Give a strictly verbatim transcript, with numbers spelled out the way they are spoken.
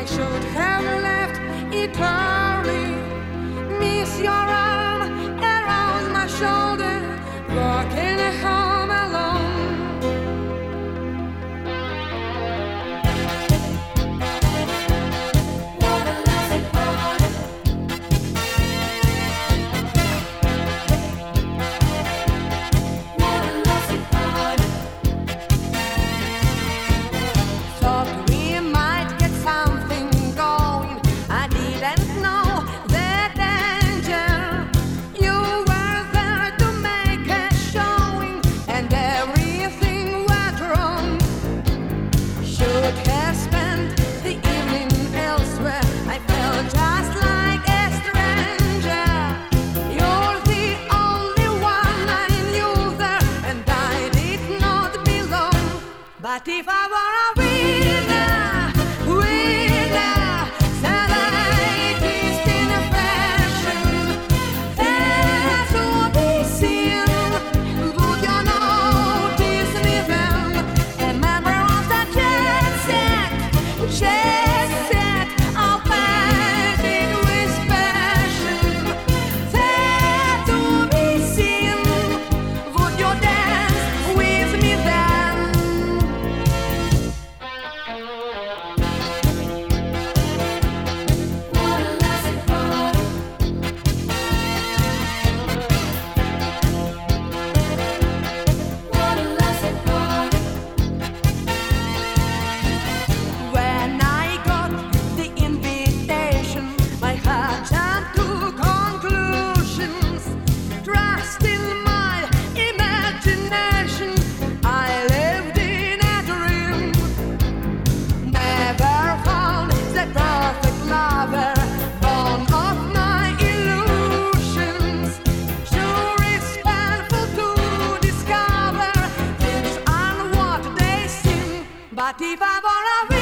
should have left it early. Miss your arm around my shoulder, walking home alone. What a lovely boy. What a lovely boy. Thought we might get something going. I didn't know the danger. You were there to make a showing, and everything went wrong. Should have spent the evening elsewhere. I felt just like a stranger. You're the only one I knew there, and I did not belong. But if I were a winner, winner, said I kissed in a fashion that would be seen. Would you notice me then? A member of the jet set, jet set, I'll paint it with passion that would be seen. Would you dance with me then? What a lovely boy. What a lovely boy. When I got the invitation, my heart jumped to conclusions. Trust in my imagination, I lived in a dream. Never found the perfect lover, born of my illusions. Sure it's painful to discover things aren't what they seem. But if I were a